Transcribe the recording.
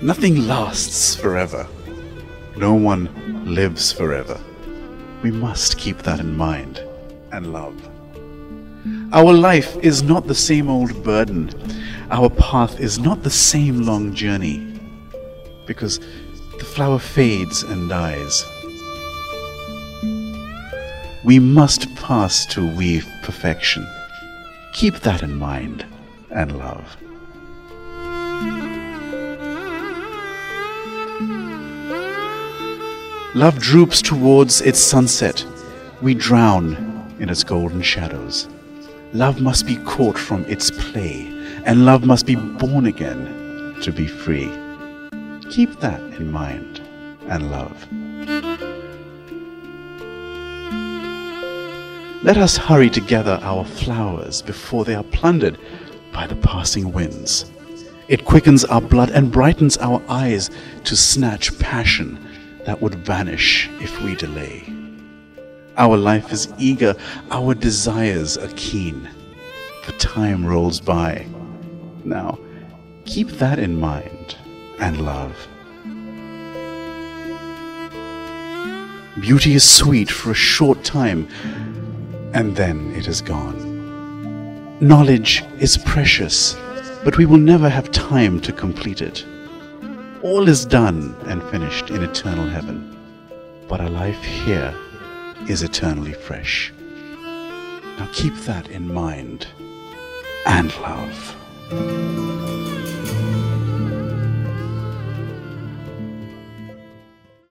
Nothing lasts forever. No one lives forever. We must keep that in mind and love. Our life is not the same old burden. Our path is not the same long journey. Because the flower fades and dies. We must pass to weave perfection. Keep that in mind and love. Love droops towards its sunset. We drown in its golden shadows. Love must be caught from its play, and love must be born again to be free. Keep that in mind and love. Let us hurry to gather our flowers before they are plundered by the passing winds. It quickens our blood and brightens our eyes to snatch passion that would vanish if we delay. Our life is eager, our desires are keen. The time rolls by. Now, keep that in mind and love. Beauty is sweet for a short time, and then it is gone. Knowledge is precious, but we will never have time to complete it. All is done and finished in eternal heaven, but our life here is eternally fresh. Now keep that in mind and love.